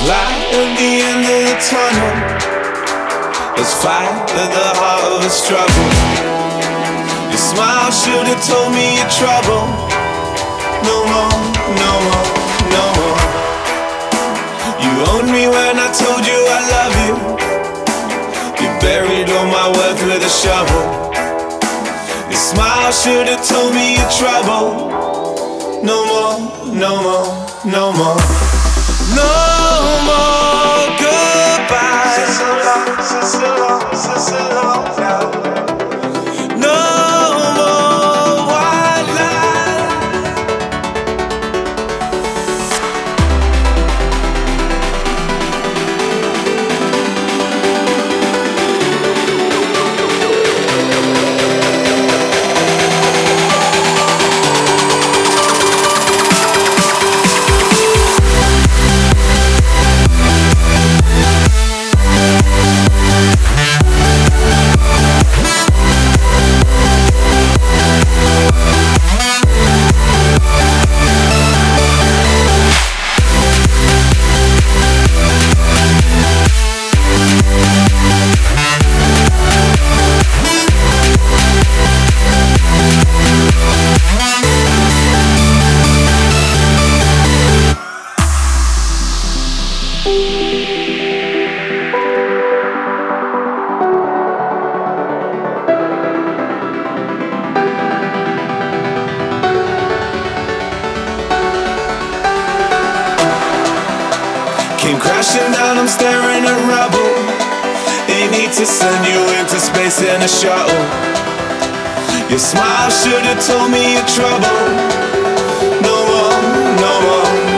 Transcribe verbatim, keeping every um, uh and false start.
Light at the end of the tunnel. There's fight at the heart of the struggle. Your smile should have told me your trouble. No more, no more, no more. You owned me when I told you I love you. You buried all my words with a shovel. Your smile should have told me your trouble. No more, no more, no more. No more goodbyes. So long, so, so long, so, so long now. No more white lies. Came crashing down, I'm staring at rubble. They need to send you into space in a shuttle. Your smile should have told me your trouble. No more, no more.